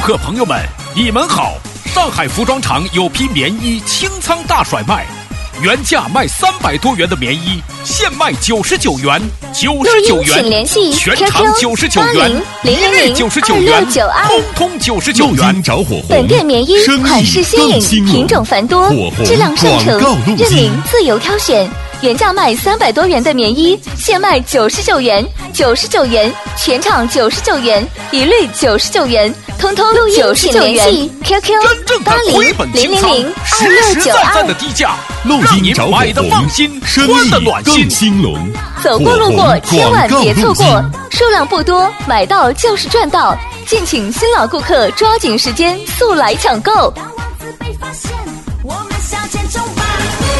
客朋友们，你们好！上海服装厂有批棉衣清仓大甩卖，原价卖300多元的棉衣，现卖99元，99元， 请联系全场99元，199元，通通99元。 着火红， 本店棉衣款式新颖，品种繁多，质量上乘，任您自由挑选。原价卖300多元的棉衣，现卖99元，99元，全场99元，一律99元，通通99元。QQ 真正的回本清仓，实实在在的低价，让您买的放心，穿的暖心。 兴隆， 走过路过千万别错过，数量不多，买到就是赚到。敬请新老顾客抓紧时间速来抢购。当王子被发现